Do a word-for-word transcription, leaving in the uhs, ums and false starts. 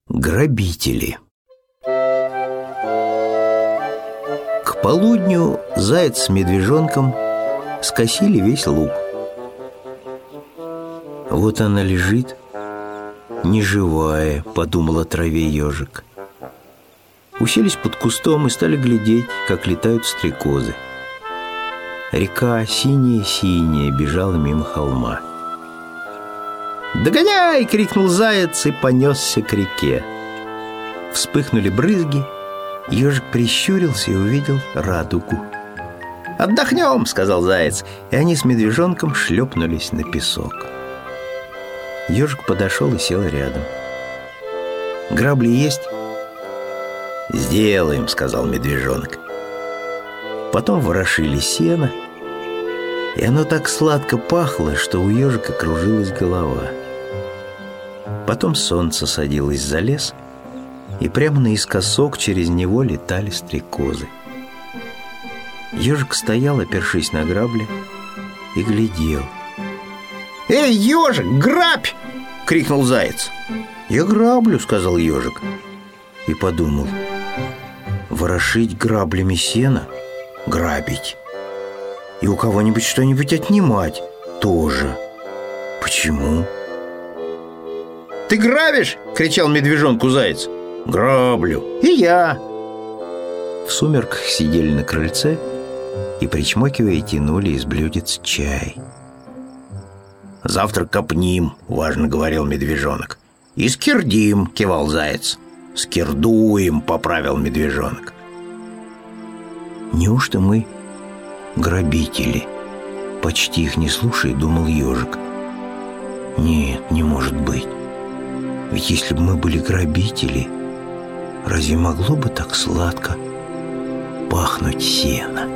Грабители. К полудню заяц с медвежонком скосили весь луг. Вот она лежит, неживая, подумал о траве ежик. Уселись под кустом и стали глядеть, как летают стрекозы. Река синяя-синяя бежала мимо холма. «Догоняй!» — крикнул заяц и понесся к реке. Вспыхнули брызги, ежик прищурился и увидел радугу. «Отдохнем!» — сказал заяц, и они с медвежонком шлепнулись на песок. Ежик подошел и сел рядом. «Грабли есть?» «Сделаем!» — сказал медвежонок. Потом ворошили сено, и оно так сладко пахло, что у ежика кружилась голова. Потом солнце садилось за лес, и прямо наискосок через него летали стрекозы. Ежик стоял, опершись на грабли, и глядел. «Эй, ежик, грабь!» — крикнул заяц. «Я граблю!» — сказал ежик. И подумал: ворошить граблями сено — грабить. И у кого-нибудь что-нибудь отнимать — тоже. Почему? «Ты грабишь?» — кричал медвежонку заяц. «Граблю!» «И я!» В сумерках сидели на крыльце и, причмокивая, тянули из блюдец чай. «Завтра копним», — важно говорил медвежонок. «И скирдим», — кивал заяц. «Скирдуем», — поправил медвежонок. «Неужто мы грабители?» Почти их не слушая, думал ежик. «Нет, не может быть. Ведь если бы мы были грабители, разве могло бы так сладко пахнуть сено?»